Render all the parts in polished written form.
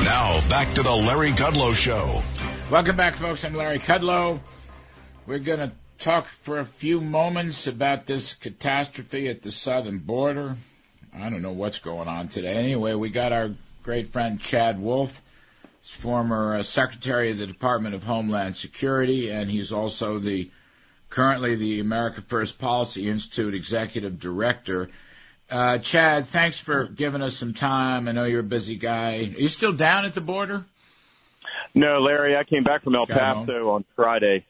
Now, back to the Larry Kudlow Show. Welcome back, folks. I'm Larry Kudlow. We're going to talk for a few moments about this catastrophe at the southern border. I don't know what's going on today. Anyway, we got our great friend Chad Wolf, former Secretary of the Department of Homeland Security, and he's also currently the America First Policy Institute Executive Director. Chad, thanks for giving us some time. I know you're a busy guy. Are you still down at the border? No, Larry, I came back from El Paso on Friday.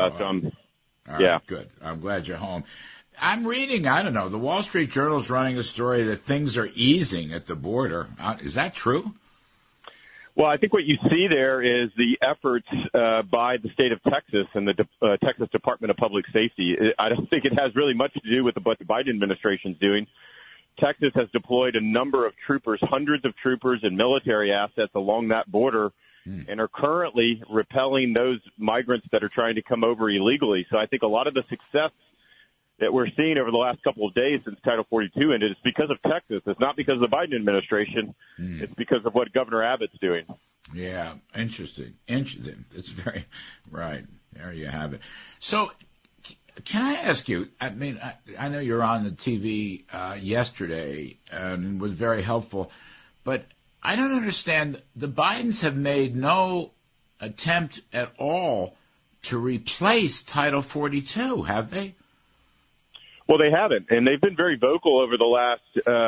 Yeah. Good. I'm glad you're home. I'm reading, I don't know, the Wall Street Journal's running a story that things are easing at the border. Is that true? Well, I think what you see there is the efforts by the state of Texas and the Texas Department of Public Safety. I don't think it has really much to do with what the Biden administration's doing. Texas has deployed a number of troopers, hundreds of troopers and military assets along that border, and are currently repelling those migrants that are trying to come over illegally. So I think a lot of the success that we're seeing over the last couple of days since Title 42 ended is because of Texas. It's not because of the Biden administration. It's because of what Governor Abbott's doing. Yeah, interesting. It's very right. There you have it. So can I ask you, I mean, I know you're on the TV yesterday and was very helpful, but I don't understand. The Bidens have made no attempt at all to replace Title 42, have they? Well, they haven't, and they've been very vocal over the last,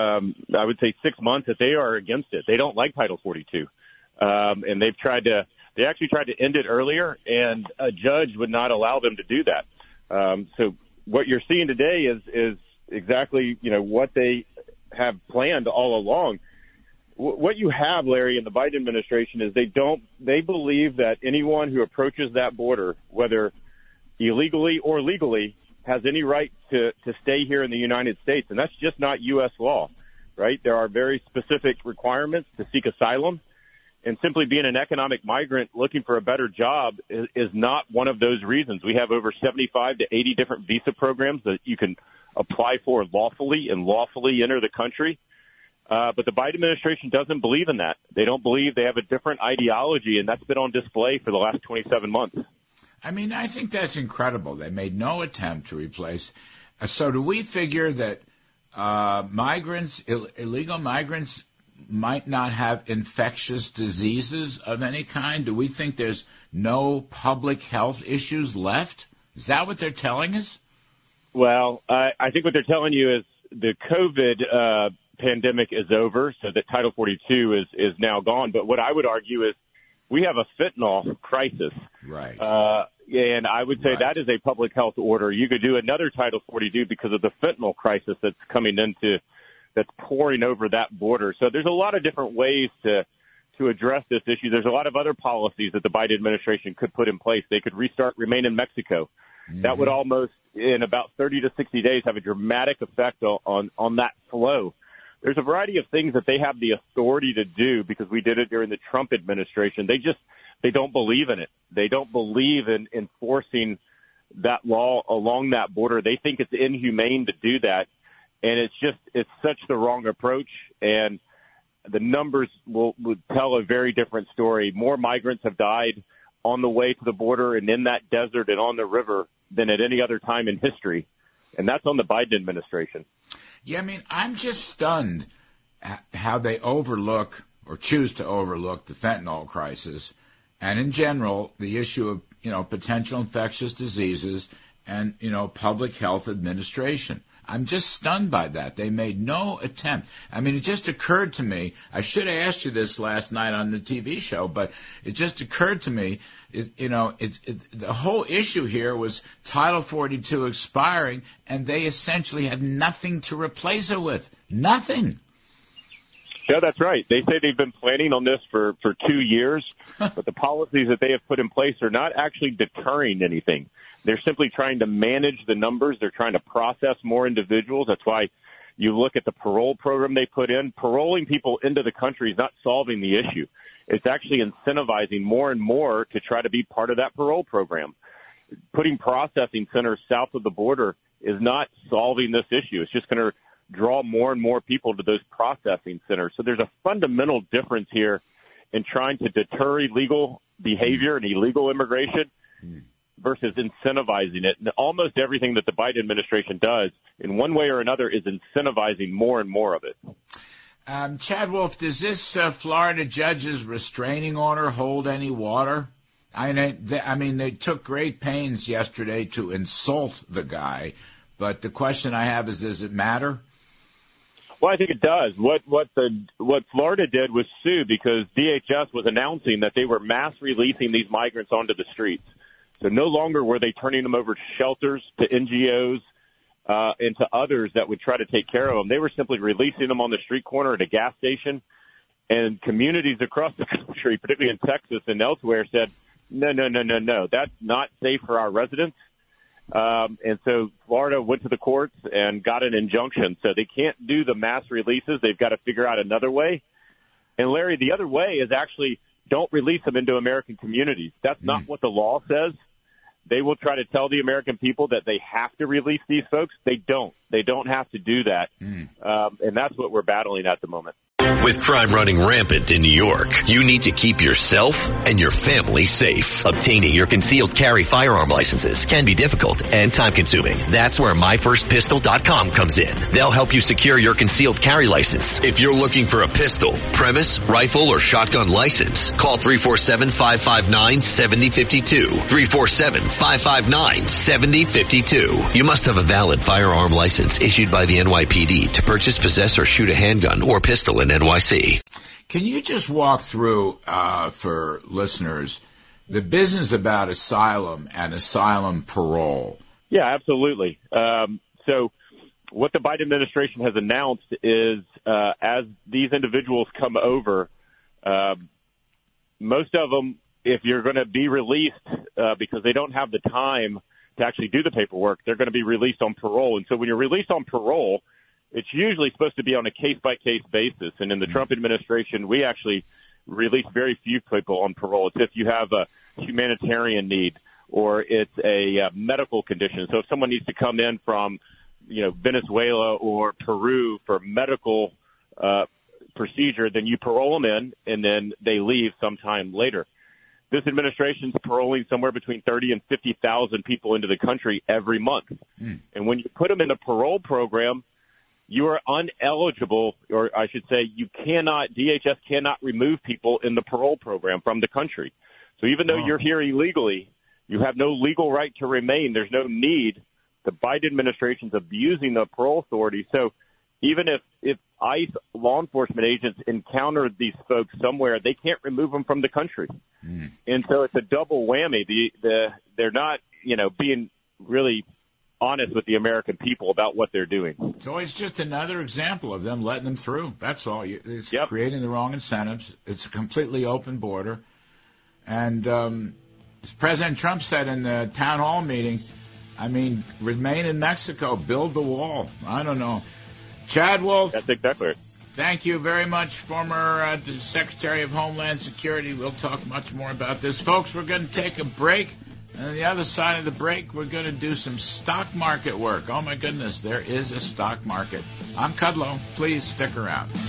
I would say, 6 months that they are against it. They don't like Title 42, and they actually tried to end it earlier, and a judge would not allow them to do that. So what you're seeing today is exactly, what they have planned all along. What you have, Larry, in the Biden administration is they believe that anyone who approaches that border, whether illegally or legally, has any right to stay here in the United States. And that's just not U.S. law, right? There are very specific requirements to seek asylum. And simply being an economic migrant looking for a better job is not one of those reasons. We have over 75 to 80 different visa programs that you can apply for lawfully and lawfully enter the country. But the Biden administration doesn't believe in that. They don't believe. They have a different ideology, and that's been on display for the last 27 months. I mean, I think that's incredible. They made no attempt to replace. So do we figure that illegal migrants might not have infectious diseases of any kind? Do we think there's no public health issues left? Is that what they're telling us? Well, I think what they're telling you is the COVID pandemic is over, so that Title 42 is now gone. But what I would argue is we have a fentanyl crisis. Right. And I would say that is a public health order. You could do another Title 42 because of the fentanyl crisis that's pouring over that border. So there's a lot of different ways to address this issue. There's a lot of other policies that the Biden administration could put in place. They could restart Remain in Mexico. Mm-hmm. That would almost, in about 30 to 60 days, have a dramatic effect on that flow. There's a variety of things that they have the authority to do because we did it during the Trump administration. They don't believe in it. They don't believe in enforcing that law along that border. They think it's inhumane to do that. And it's such the wrong approach. And the numbers would tell a very different story. More migrants have died on the way to the border and in that desert and on the river than at any other time in history. And that's on the Biden administration. Yeah, I mean, I'm just stunned at how they overlook or choose to overlook the fentanyl crisis and, in general, the issue of, potential infectious diseases and, public health administration. I'm just stunned by that. They made no attempt. I mean, it just occurred to me. I should have asked you this last night on the TV show, but it just occurred to me. The whole issue here was Title 42 expiring, and they essentially had nothing to replace it with. Nothing. Yeah, that's right. They say they've been planning on this for 2 years, but the policies that they have put in place are not actually deterring anything. They're simply trying to manage the numbers. They're trying to process more individuals. That's why you look at the parole program they put in. Paroling people into the country is not solving the issue. It's actually incentivizing more and more to try to be part of that parole program. Putting processing centers south of the border is not solving this issue. It's just going to draw more and more people to those processing centers. So there's a fundamental difference here and trying to deter illegal behavior and illegal immigration versus incentivizing it. And almost everything that the Biden administration does in one way or another is incentivizing more and more of it. Chad Wolf, does this Florida judge's restraining order hold any water? I mean, they took great pains yesterday to insult the guy, but the question I have is, does it matter? Well, I think it does. What Florida did was sue because DHS was announcing that they were mass releasing these migrants onto the streets. So no longer were they turning them over to shelters, to NGOs, and to others that would try to take care of them. They were simply releasing them on the street corner at a gas station. And communities across the country, particularly in Texas and elsewhere, said, no, that's not safe for our residents. And so Florida went to the courts and got an injunction. So they can't do the mass releases. They've got to figure out another way. And, Larry, the other way is actually don't release them into American communities. That's not what the law says. They will try to tell the American people that they have to release these folks. They don't. They don't have to do that. And that's what we're battling at the moment. With crime running rampant in New York, you need to keep yourself and your family safe. Obtaining your concealed carry firearm licenses can be difficult and time-consuming. That's where MyFirstPistol.com comes in. They'll help you secure your concealed carry license. If you're looking for a pistol, premise, rifle, or shotgun license, call 347-559-7052. 347-559-7052. You must have a valid firearm license issued by the NYPD to purchase, possess, or shoot a handgun or pistol in NYC. Can you just walk through, for listeners, the business about asylum and asylum parole? Yeah, absolutely. So what the Biden administration has announced is as these individuals come over, most of them, if you're going to be released because they don't have the time to actually do the paperwork, they're going to be released on parole. And so when you're released on parole, it's usually supposed to be on a case-by-case basis. And in the Trump administration, we actually release very few people on parole. It's if you have a humanitarian need or it's a medical condition. So if someone needs to come in from, Venezuela or Peru for medical procedure, then you parole them in and then they leave sometime later. This administration's paroling somewhere between 30 and 50,000 people into the country every month. And when you put them in a parole program, you are uneligible, or I should say DHS cannot remove people in the parole program from the country. So even though you're here illegally, you have no legal right to remain. There's no need. The Biden administration's abusing the parole authority. So even if ICE law enforcement agents encounter these folks somewhere, they can't remove them from the country. And so it's a double whammy. They're not, being really honest with the American people about what they're doing. So it's just another example of them letting them through. That's all. It's creating the wrong incentives. It's a completely open border. And as President Trump said in the town hall meeting, remain in Mexico, build the wall. I don't know. Chad Wolf. That's exactly right. Thank you very much, former Secretary of Homeland Security. We'll talk much more about this. Folks, we're going to take a break. And on the other side of the break, we're going to do some stock market work. Oh, my goodness, there is a stock market. I'm Kudlow. Please stick around.